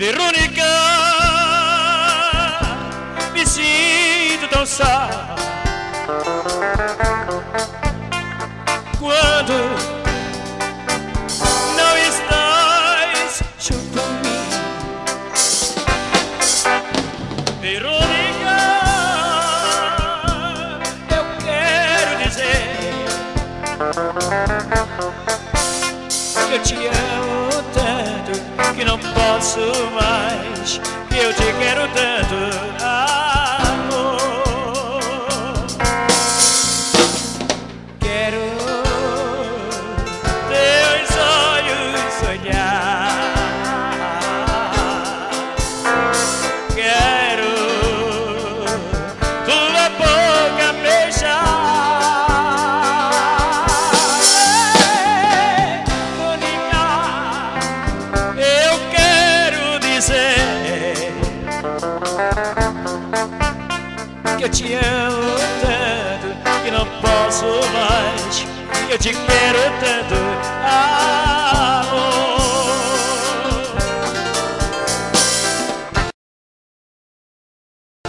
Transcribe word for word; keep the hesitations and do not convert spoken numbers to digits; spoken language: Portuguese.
Verônica, me sinto tão só quando não estás junto a mim. Verônica, eu quero dizer que eu te amo tanto que não posso mais, que eu te quero tanto, amor. Quero teus olhos olhar, quero tua boca beijar. Que eu te amo tanto que não posso mais, que eu te quero tanto, ah.